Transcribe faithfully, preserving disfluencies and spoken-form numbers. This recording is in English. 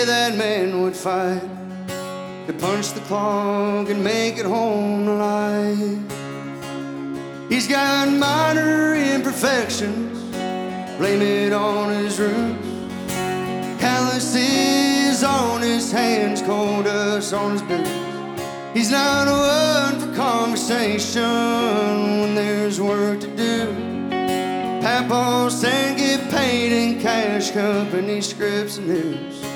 day that man would fight to punch the clock and make it home alive. He's got minor imperfections, blame it on his roots. Calluses on his hands, cold dust on his boots. He's not one for conversation when there's work to do. Papaw said get paid in cash, company scripts and news.